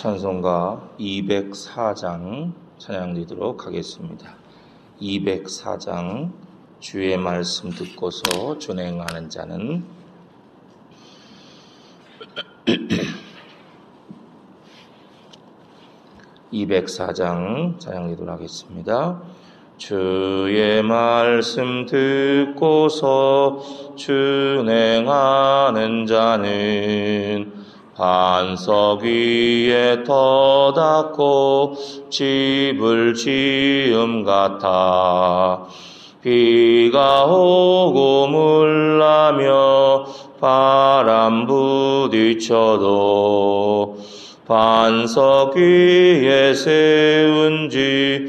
찬송가 204장 찬양 드리도록 하겠습니다. 204장 주의 말씀 듣고서 준행하는 자는 204장 찬양 드리도록 하겠습니다. 주의 말씀 듣고서 준행하는 자는 반석 위에 터닫고 집을 지음 같아 비가 오고 물나며 바람 부딪혀도 반석 위에 세운 집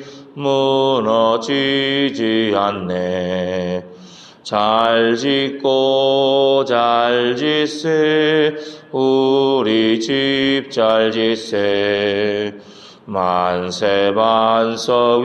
무너지지 않네. 잘 짓고 잘 짓세 우리 집 잘 짓세 만세 반석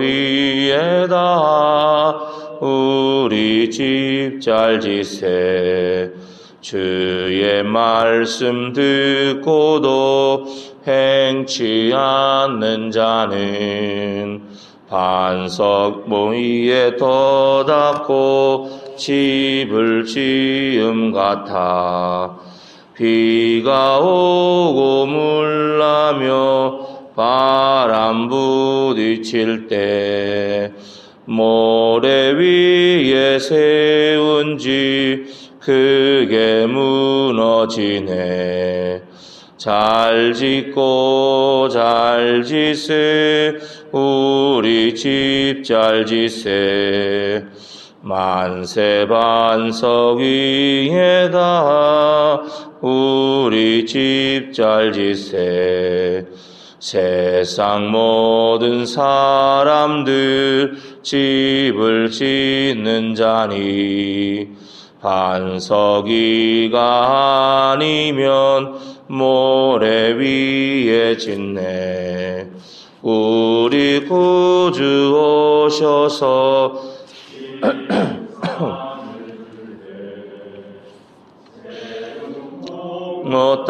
위에다 우리 집 잘 짓세 주의 말씀 듣고도 행치 않는 자는 반석 위에 터닫고 집을 지음 같아 비가 오고 물나며 바람 부딪힐 때 모래 위에 세운 집 크게 무너지네. 잘 짓고 잘 짓세 우리 집 잘 짓세 만세 반석 위에다 우리 집 잘 짓세 세상 모든 사람들 집을 짓는 자니 반석 위가 아니면 모래 위에 짓네. 우리 구주 오셔서 너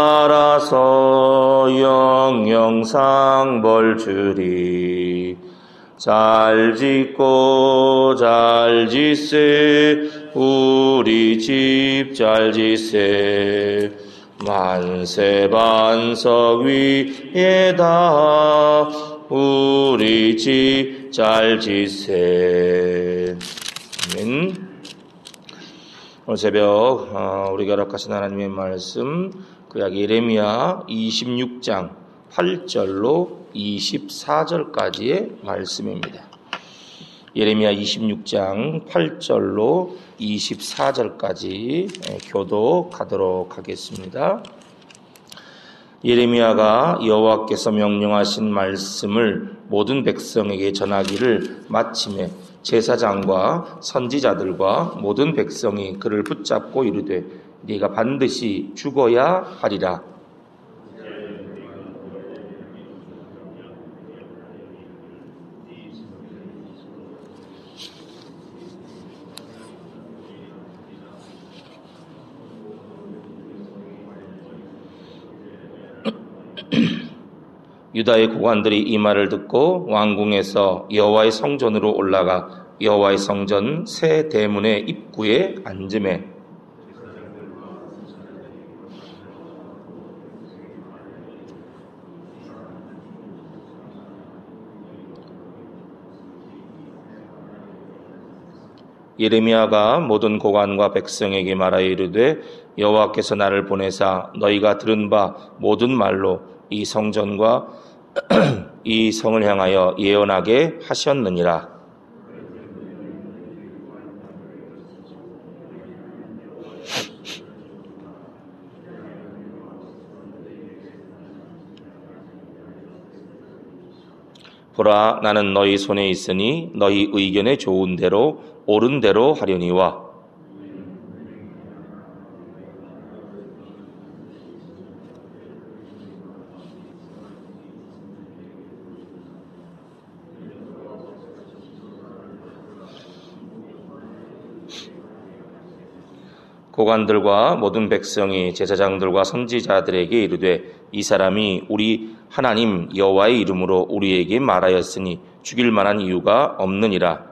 따라서 영영상 벌 주리. 잘 짓고 잘 짓세 우리 집 잘 짓세 만세 반석 위에다 우리 집 잘 짓세. 아멘. 오늘 새벽 우리가 허락하신 하나님의 말씀 구약 예레미야 26장 8절로 24절까지의 말씀입니다. 예레미야 26장 8절로 24절까지 교독하도록 하겠습니다. 예레미야가 여호와께서 명령하신 말씀을 모든 백성에게 전하기를 마침에 제사장과 선지자들과 모든 백성이 그를 붙잡고 이르되 네가 반드시 죽어야 하리라. 유다의 고관들이 이 말을 듣고 왕궁에서 여호와의 성전으로 올라가 여호와의 성전 새 대문의 입구에 앉으매 예레미야가 모든 고관과 백성에게 말하여 이르되 여호와께서 나를 보내사 너희가 들은 바 모든 말로 이 성전과 이 성을 향하여 예언하게 하셨느니라. 보라 나는 너희 손에 있으니 너희 의견에 좋은 대로 옳은 대로 하려니와 고관들과 모든 백성이 제사장들과 선지자들에게 이르되 이 사람이 우리 하나님 여호와의 이름으로 우리에게 말하였으니 죽일 만한 이유가 없느니라.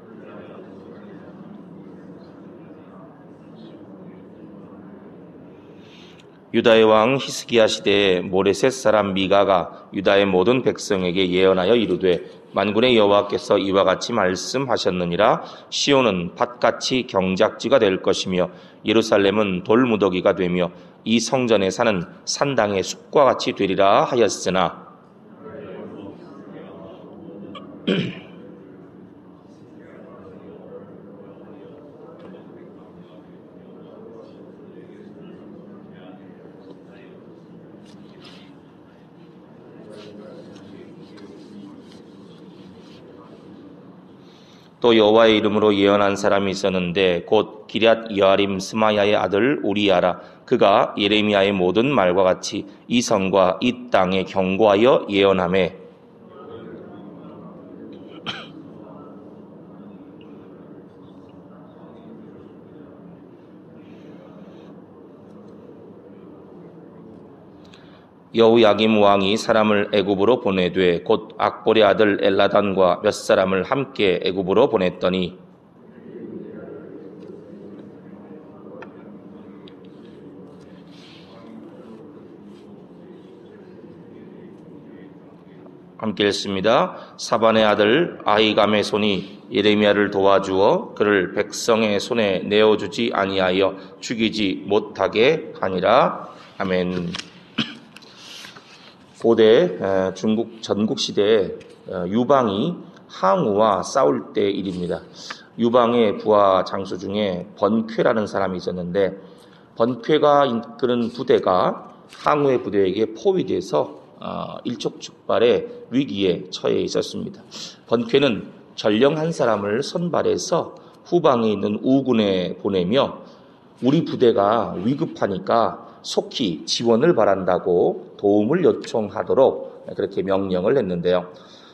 유다의 왕 히스기야 시대에 모레셋 사람 미가가 유다의 모든 백성에게 예언하여 이르되 만군의 여호와께서 이와 같이 말씀하셨느니라. 시온은 밭같이 경작지가 될 것이며 예루살렘은 돌무더기가 되며 이 성전에 사는 산당의 숲과 같이 되리라 하였으나 또 여호와의 이름으로 예언한 사람이 있었는데 곧 기럇 여아림 스마야의 아들 우리야라. 그가 예레미야의 모든 말과 같이 이 성과 이 땅에 경고하여 예언하매 여호야김 왕이 사람을 애굽으로 보내되 곧 악볼의 아들 엘라단과 몇 사람을 함께 애굽으로 보냈더니 함께 읽습니다. 사반의 아들 아히감의 손이 예레미야를 도와주어 그를 백성의 손에 내어주지 아니하여 죽이지 못하게 하니라. 아멘. 고대 중국 전국시대에 유방이 항우와 싸울 때 일입니다. 유방의 부하 장수 중에 번쾌라는 사람이 있었는데 번쾌가 이끄는 부대가 항우의 부대에게 포위돼서 일촉즉발의 위기에 처해 있었습니다. 번쾌는 전령한 사람을 선발해서 후방에 있는 우군에 보내며 우리 부대가 위급하니까 속히 지원을 바란다고 도움을 요청하도록 그렇게 명령을 했는데요.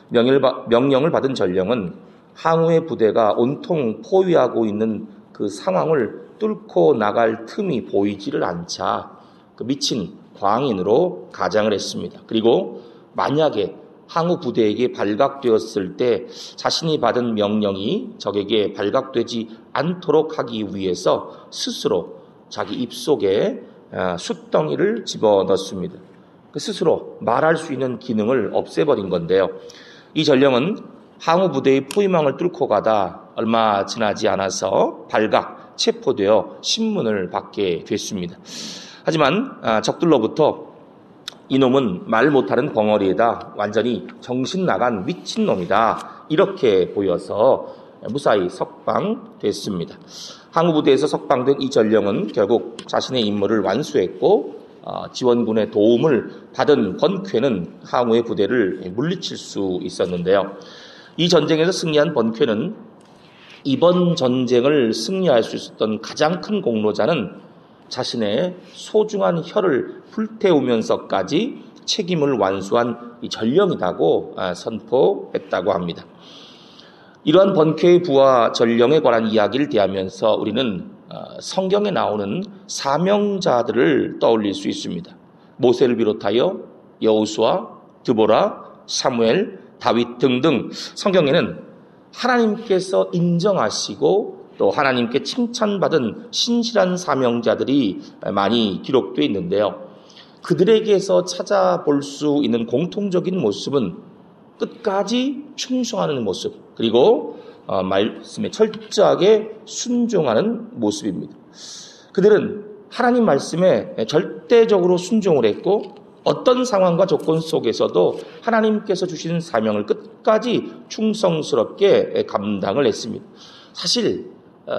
명령을 받은 전령은 항우의 부대가 온통 포위하고 있는 그 상황을 뚫고 나갈 틈이 보이지를 않자 그 미친 광인으로 가장을 했습니다. 그리고 만약에 항우 부대에게 발각되었을 때 자신이 받은 명령이 적에게 발각되지 않도록 하기 위해서 스스로 자기 입속에 숫덩이를 집어넣습니다. 스스로 말할 수 있는 기능을 없애버린 건데요. 이 전령은 항우 부대의 포위망을 뚫고 가다 얼마 지나지 않아서 발각, 체포되어 신문을 받게 됐습니다. 하지만 적들로부터 이놈은 말 못하는 벙어리에다 완전히 정신 나간 미친놈이다 이렇게 보여서 무사히 석방됐습니다. 항우 부대에서 석방된 이 전령은 결국 자신의 임무를 완수했고 지원군의 도움을 받은 번쾌는 항우의 부대를 물리칠 수 있었는데요. 이 전쟁에서 승리한 번쾌는 이번 전쟁을 승리할 수 있었던 가장 큰 공로자는 자신의 소중한 혀를 불태우면서까지 책임을 완수한 이 전령이라고 선포했다고 합니다. 이러한 번쾌의 부하 전령에 관한 이야기를 대하면서 우리는 성경에 나오는 사명자들을 떠올릴 수 있습니다. 모세를 비롯하여 여호수아, 드보라, 사무엘, 다윗 등등 성경에는 하나님께서 인정하시고 또 하나님께 칭찬받은 신실한 사명자들이 많이 기록되어 있는데요. 그들에게서 찾아볼 수 있는 공통적인 모습은 끝까지 충성하는 모습, 그리고 말씀에 철저하게 순종하는 모습입니다. 그들은 하나님 말씀에 절대적으로 순종을 했고 어떤 상황과 조건 속에서도 하나님께서 주신 사명을 끝까지 충성스럽게 감당을 했습니다. 사실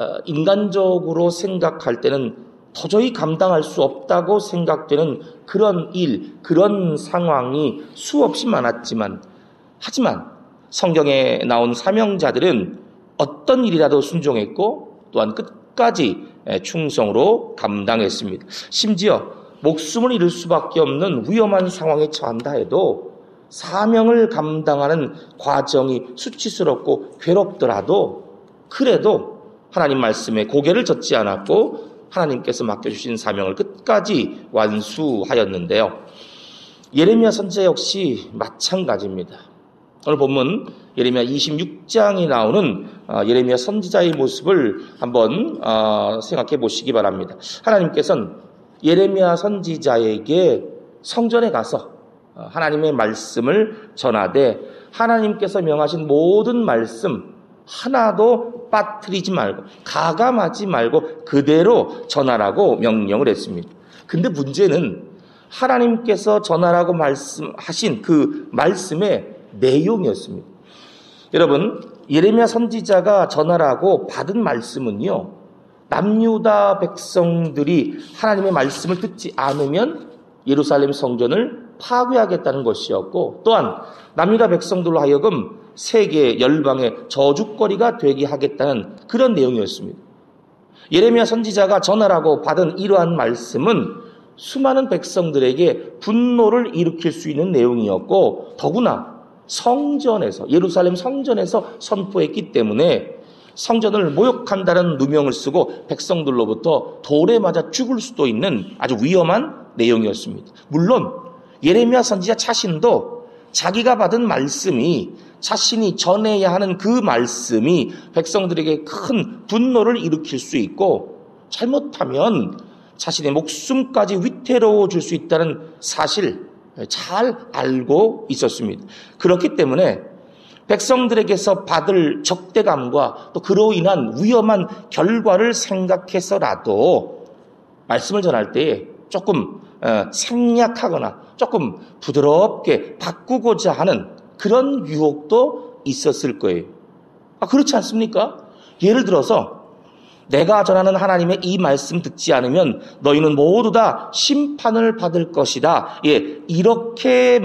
인간적으로 생각할 때는 도저히 감당할 수 없다고 생각되는 그런 일, 그런 상황이 수없이 많았지만 하지만 성경에 나온 사명자들은 어떤 일이라도 순종했고 또한 끝까지 충성으로 감당했습니다. 심지어 목숨을 잃을 수밖에 없는 위험한 상황에 처한다 해도 사명을 감당하는 과정이 수치스럽고 괴롭더라도 그래도 하나님 말씀에 고개를 젓지 않았고 하나님께서 맡겨주신 사명을 끝까지 완수하였는데요. 예레미야 선지자 역시 마찬가지입니다. 오늘 본문 예레미야 26장에 나오는 예레미야 선지자의 모습을 한번 생각해 보시기 바랍니다. 하나님께서는 예레미야 선지자에게 성전에 가서 하나님의 말씀을 전하되 하나님께서 명하신 모든 말씀 하나도 빠뜨리지 말고 가감하지 말고 그대로 전하라고 명령을 했습니다. 근데 문제는 하나님께서 전하라고 말씀하신 그 말씀의 내용이었습니다. 여러분, 예레미야 선지자가 전하라고 받은 말씀은요, 남유다 백성들이 하나님의 말씀을 듣지 않으면 예루살렘 성전을 파괴하겠다는 것이었고, 또한 남유다 백성들로 하여금 세계 열방의 저주거리가 되게 하겠다는 그런 내용이었습니다. 예레미야 선지자가 전하라고 받은 이러한 말씀은 수많은 백성들에게 분노를 일으킬 수 있는 내용이었고, 더구나 성전에서, 예루살렘 성전에서 선포했기 때문에 성전을 모욕한다는 누명을 쓰고 백성들로부터 돌에 맞아 죽을 수도 있는 아주 위험한 내용이었습니다. 물론 예레미야 선지자 자신도 자기가 받은 말씀이, 자신이 전해야 하는 그 말씀이 백성들에게 큰 분노를 일으킬 수 있고 잘못하면 자신의 목숨까지 위태로워 줄 수 있다는 사실 잘 알고 있었습니다. 그렇기 때문에 백성들에게서 받을 적대감과 또 그로 인한 위험한 결과를 생각해서라도 말씀을 전할 때 조금 생략하거나 조금 부드럽게 바꾸고자 하는 그런 유혹도 있었을 거예요. 그렇지 않습니까? 예를 들어서 내가 전하는 하나님의 이 말씀 듣지 않으면 너희는 모두 다 심판을 받을 것이다. 이렇게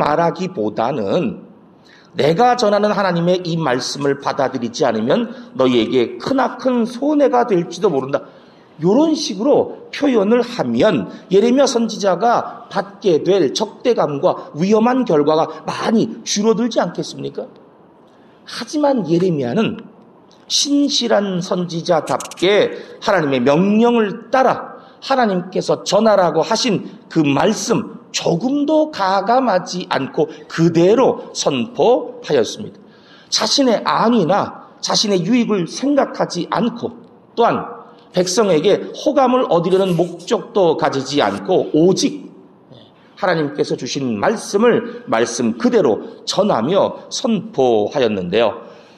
말하기보다는 내가 전하는 하나님의 이 말씀을 받아들이지 않으면 너희에게 크나큰 손해가 될지도 모른다. 이런 식으로 표현을 하면 예레미야 선지자가 받게 될 적대감과 위험한 결과가 많이 줄어들지 않겠습니까? 하지만 예레미야는 신실한 선지자답게 하나님의 명령을 따라 하나님께서 전하라고 하신 그 말씀 조금도 가감하지 않고 그대로 선포하였습니다. 자신의 안위나 자신의 유익을 생각하지 않고 또한 백성에게 호감을 얻으려는 목적도 가지지 않고 오직 하나님께서 주신 말씀을 말씀 그대로 전하며 선포하였는데요.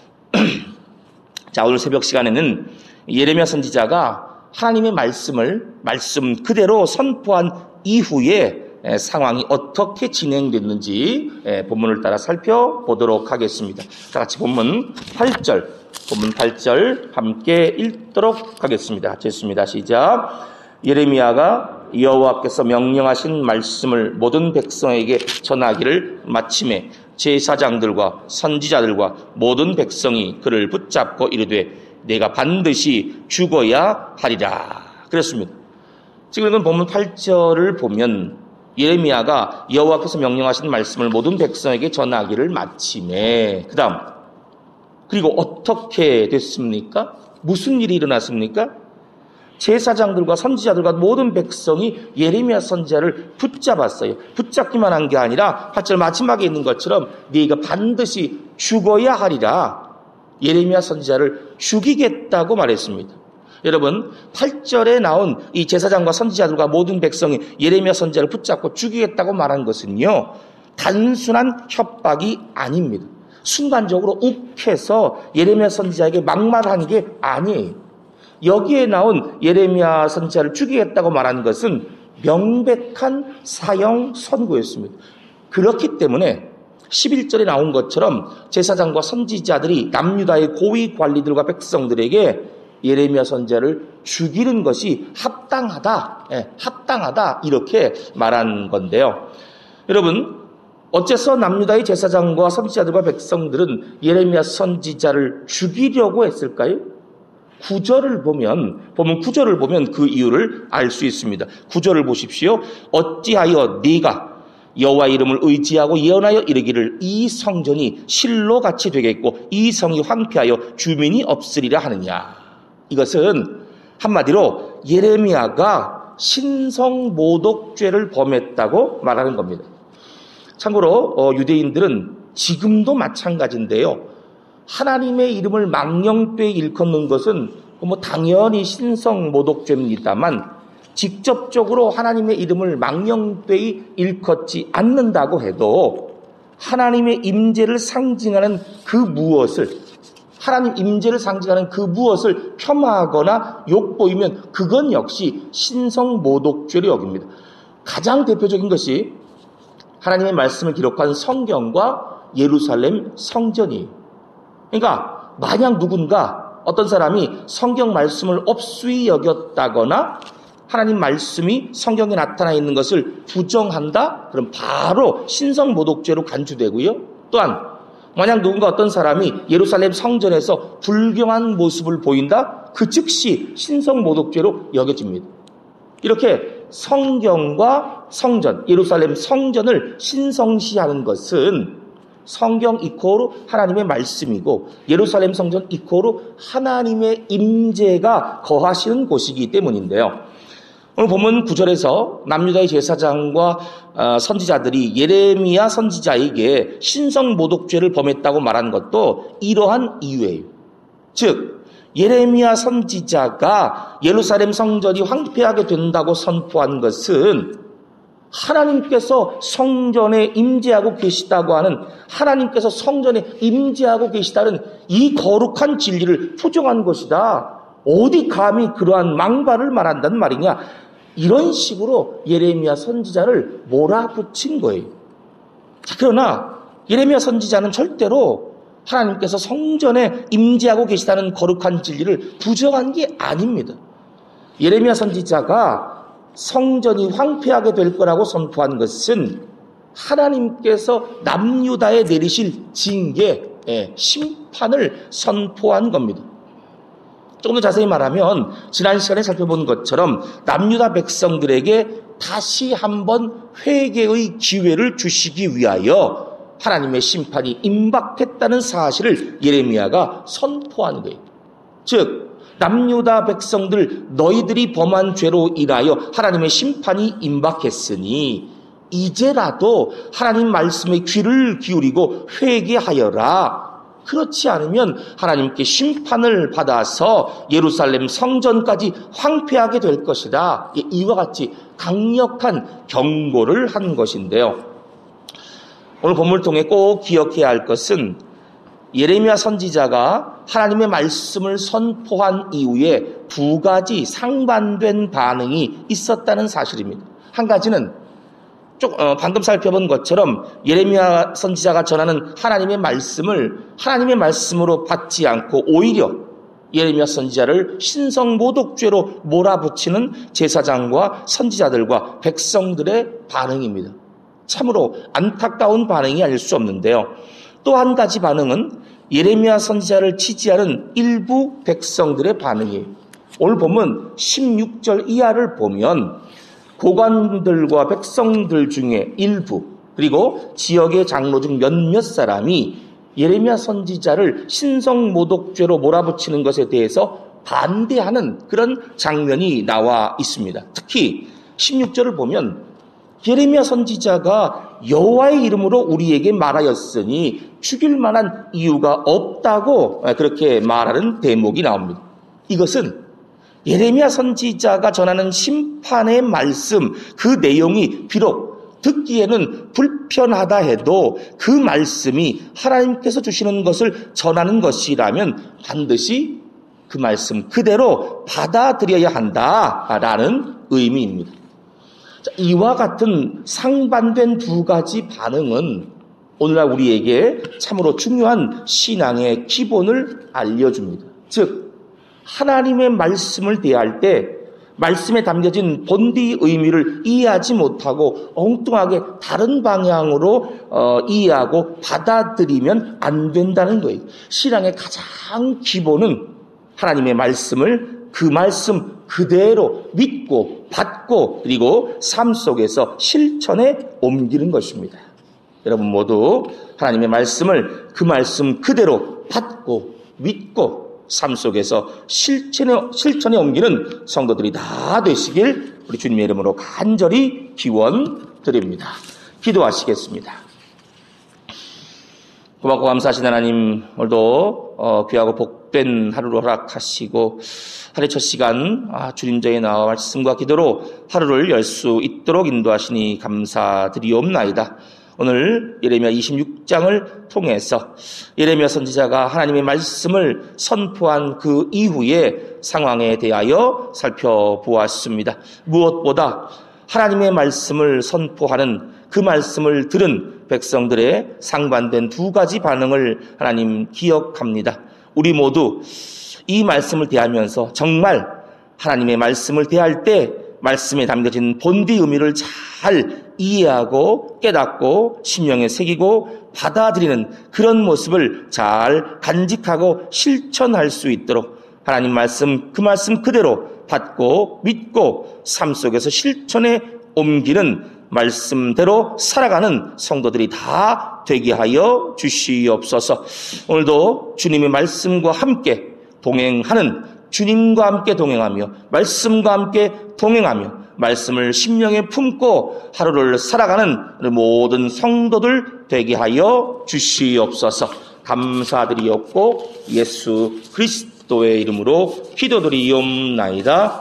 자, 오늘 새벽 시간에는 예레미야 선지자가 하나님의 말씀을 말씀 그대로 선포한 이후에 상황이 어떻게 진행됐는지 본문을 따라 살펴보도록 하겠습니다. 다 같이 본문 8절 함께 읽도록 하겠습니다. 됐습니다. 시작. 예레미야가 여호와께서 명령하신 말씀을 모든 백성에게 전하기를 마침에 제사장들과 선지자들과 모든 백성이 그를 붙잡고 이르되 내가 반드시 죽어야 하리라. 그랬습니다. 지금 이건 본문 8절을 보면 예레미야가 여호와께서 명령하신 말씀을 모든 백성에게 전하기를 마침에 그리고 어떻게 됐습니까? 무슨 일이 일어났습니까? 제사장들과 선지자들과 모든 백성이 예레미야 선지자를 붙잡았어요. 붙잡기만 한 게 아니라 8절 마지막에 있는 것처럼 네가 반드시 죽어야 하리라. 예레미야 선지자를 죽이겠다고 말했습니다. 여러분, 8절에 나온 이 제사장과 선지자들과 모든 백성이 예레미야 선지자를 붙잡고 죽이겠다고 말한 것은요, 단순한 협박이 아닙니다. 순간적으로 욱해서 예레미야 선지자에게 막말한 게 아니에요. 여기에 나온 예레미야 선지자를 죽이겠다고 말한 것은 명백한 사형 선고였습니다. 그렇기 때문에 11절에 나온 것처럼 제사장과 선지자들이 남유다의 고위 관리들과 백성들에게 예레미야 선지자를 죽이는 것이 합당하다 이렇게 말한 건데요. 여러분, 어째서 남유다의 제사장과 선지자들과 백성들은 예레미야 선지자를 죽이려고 했을까요? 본문 9절을 보면 그 이유를 알 수 있습니다. 9절을 보십시오. 어찌하여 네가 여호와 이름을 의지하고 예언하여 이르기를 이 성전이 실로같이 되겠고 이 성이 황폐하여 주민이 없으리라 하느냐. 이것은 한마디로 예레미야가 신성모독죄를 범했다고 말하는 겁니다. 참고로 유대인들은 지금도 마찬가지인데요. 하나님의 이름을 망령되이 일컫는 것은 당연히 신성모독죄입니다만 직접적으로 하나님의 이름을 망령되이 일컫지 않는다고 해도 하나님의 임재를 상징하는 그 무엇을, 하나님 임재를 상징하는 그 무엇을 폄하하거나 욕보이면 그건 역시 신성모독죄로 여깁니다. 가장 대표적인 것이 하나님의 말씀을 기록한 성경과 예루살렘 성전이에요. 그러니까 만약 누군가 어떤 사람이 성경 말씀을 업수히 여겼다거나 하나님 말씀이 성경에 나타나 있는 것을 부정한다? 그럼 바로 신성모독죄로 간주되고요. 또한 만약 누군가 어떤 사람이 예루살렘 성전에서 불경한 모습을 보인다? 그 즉시 신성모독죄로 여겨집니다. 이렇게 성경과 성전, 예루살렘 성전을 신성시하는 것은 성경 이코로 하나님의 말씀이고 예루살렘 성전 이코로 하나님의 임재가 거하시는 곳이기 때문인데요. 오늘 본문 9절에서 남유다의 제사장과 선지자들이 예레미야 선지자에게 신성모독죄를 범했다고 말한 것도 이러한 이유예요. 즉 예레미야 선지자가 예루살렘 성전이 황폐하게 된다고 선포한 것은 하나님께서 성전에 임재하고 계시다고 하는, 하나님께서 성전에 임재하고 계시다는 이 거룩한 진리를 부정한 것이다. 어디 감히 그러한 망발을 말한단 말이냐. 이런 식으로 예레미야 선지자를 몰아붙인 거예요. 자, 그러나 예레미야 선지자는 절대로 하나님께서 성전에 임재하고 계시다는 거룩한 진리를 부정한 게 아닙니다. 예레미야 선지자가 성전이 황폐하게 될 거라고 선포한 것은 하나님께서 남유다에 내리실 징계, 심판을 선포한 겁니다. 조금 더 자세히 말하면 지난 시간에 살펴본 것처럼 남유다 백성들에게 다시 한번 회개의 기회를 주시기 위하여 하나님의 심판이 임박했다는 사실을 예레미야가 선포한 거예요. 즉 남유다 백성들 너희들이 범한 죄로 인하여 하나님의 심판이 임박했으니 이제라도 하나님 말씀에 귀를 기울이고 회개하여라. 그렇지 않으면 하나님께 심판을 받아서 예루살렘 성전까지 황폐하게 될 것이다. 이와 같이 강력한 경고를 한 것인데요. 오늘 본문을 통해 꼭 기억해야 할 것은 예레미야 선지자가 하나님의 말씀을 선포한 이후에 두 가지 상반된 반응이 있었다는 사실입니다. 한 가지는 방금 살펴본 것처럼 예레미야 선지자가 전하는 하나님의 말씀을 하나님의 말씀으로 받지 않고 오히려 예레미야 선지자를 신성모독죄로 몰아붙이는 제사장과 선지자들과 백성들의 반응입니다. 참으로 안타까운 반응이 아닐 수 없는데요. 또 한 가지 반응은 예레미야 선지자를 지지하는 일부 백성들의 반응이에요. 오늘 보면 16절 이하를 보면 고관들과 백성들 중에 일부 그리고 지역의 장로 중 몇몇 사람이 예레미야 선지자를 신성모독죄로 몰아붙이는 것에 대해서 반대하는 그런 장면이 나와 있습니다. 특히 16절을 보면 예레미야 선지자가 여호와의 이름으로 우리에게 말하였으니 죽일 만한 이유가 없다고 그렇게 말하는 대목이 나옵니다. 이것은 예레미야 선지자가 전하는 심판의 말씀, 그 내용이 비록 듣기에는 불편하다 해도 그 말씀이 하나님께서 주시는 것을 전하는 것이라면 반드시 그 말씀 그대로 받아들여야 한다라는 의미입니다. 이와 같은 상반된 두 가지 반응은 오늘날 우리에게 참으로 중요한 신앙의 기본을 알려줍니다. 즉 하나님의 말씀을 대할 때 말씀에 담겨진 본디의 의미를 이해하지 못하고 엉뚱하게 다른 방향으로 이해하고 받아들이면 안 된다는 거예요. 신앙의 가장 기본은 하나님의 말씀을 그 말씀 그대로 믿고 받고 그리고 삶 속에서 실천에 옮기는 것입니다. 여러분 모두 하나님의 말씀을 그 말씀 그대로 받고 믿고 삶 속에서 실천에 옮기는 성도들이 다 되시길 우리 주님의 이름으로 간절히 기원드립니다. 기도하시겠습니다. 고맙고 감사하신 하나님, 오늘도 귀하고 복된 하루를 허락하시고 하루의 첫 시간 주님 전에 나와 말씀과 기도로 하루를 열 수 있도록 인도하시니 감사드리옵나이다. 오늘 예레미야 26장을 통해서 예레미야 선지자가 하나님의 말씀을 선포한 그 이후의 상황에 대하여 살펴보았습니다. 무엇보다 하나님의 말씀을 선포하는 그 말씀을 들은 백성들의 상반된 두 가지 반응을 하나님 기억합니다. 우리 모두 이 말씀을 대하면서 정말 하나님의 말씀을 대할 때 말씀에 담겨진 본디 의미를 잘 이해하고 깨닫고 심령에 새기고 받아들이는 그런 모습을 잘 간직하고 실천할 수 있도록 하나님 말씀, 그 말씀 그대로 받고 믿고 삶 속에서 실천에 옮기는 말씀대로 살아가는 성도들이 다 되게 하여 주시옵소서. 오늘도 주님의 말씀과 함께 동행하는, 주님과 함께 동행하며 말씀과 함께 동행하며 말씀을 심령에 품고 하루를 살아가는 모든 성도들 되게 하여 주시옵소서. 감사드리옵고 예수 그리스도의 이름으로 기도드리옵나이다.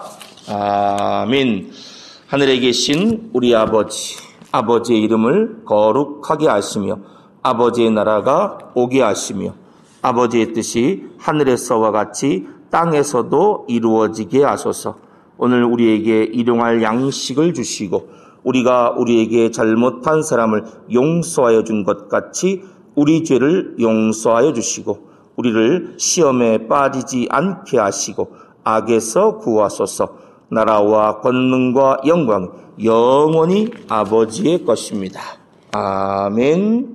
아멘. 하늘에 계신 우리 아버지의 이름을 거룩하게 하시며 아버지의 나라가 오게 하시며 아버지의 뜻이 하늘에서와 같이 땅에서도 이루어지게 하소서. 오늘 우리에게 일용할 양식을 주시고 우리가 우리에게 잘못한 사람을 용서하여 준 것 같이 우리 죄를 용서하여 주시고 우리를 시험에 빠지지 않게 하시고 악에서 구하소서. 나라와 권능과 영광 영원히 아버지의 것입니다. 아멘.